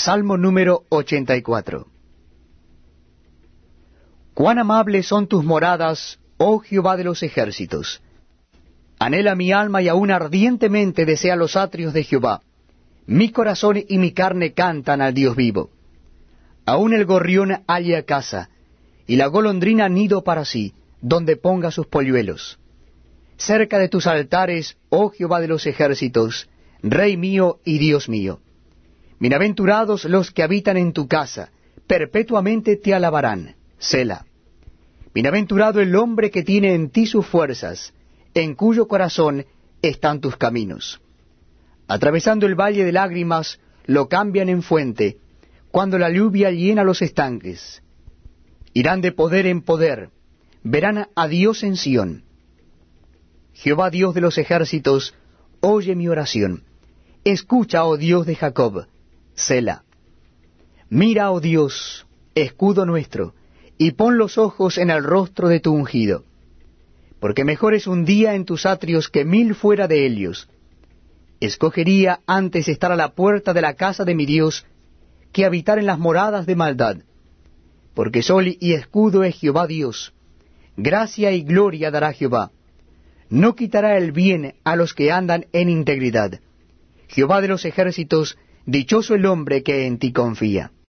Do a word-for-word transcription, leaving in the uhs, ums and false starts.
Salmo número ochenta y cuatro. Cuán amables son tus moradas, oh Jehová de los ejércitos. Anhela mi alma y aún ardientemente desea los atrios de Jehová. Mi corazón y mi carne cantan al Dios vivo. Aún el gorrión halla casa, y la golondrina nido para sí, donde ponga sus polluelos. Cerca de tus altares, oh Jehová de los ejércitos, Rey mío y Dios mío. Bienaventurados los que habitan en tu casa, perpetuamente te alabarán. Selah. Bienaventurado el hombre que tiene en ti sus fuerzas, en cuyo corazón están tus caminos. Atravesando el valle de lágrimas, lo cambian en fuente, cuando la lluvia llena los estanques. Irán de poder en poder, verán a Dios en Sión. Jehová Dios de los ejércitos, oye mi oración. Escucha, oh Dios de Jacob. Selah. Mira, oh Dios, escudo nuestro, y pon los ojos en el rostro de tu ungido. Porque mejor es un día en tus atrios que mil fuera de ellos. Escogería antes estar a la puerta de la casa de mi Dios, que habitar en las moradas de maldad. Porque sol y escudo es Jehová Dios. Gracia y gloria dará Jehová. No quitará el bien a los que andan en integridad. Jehová de los ejércitos, dichoso el hombre que en ti confía.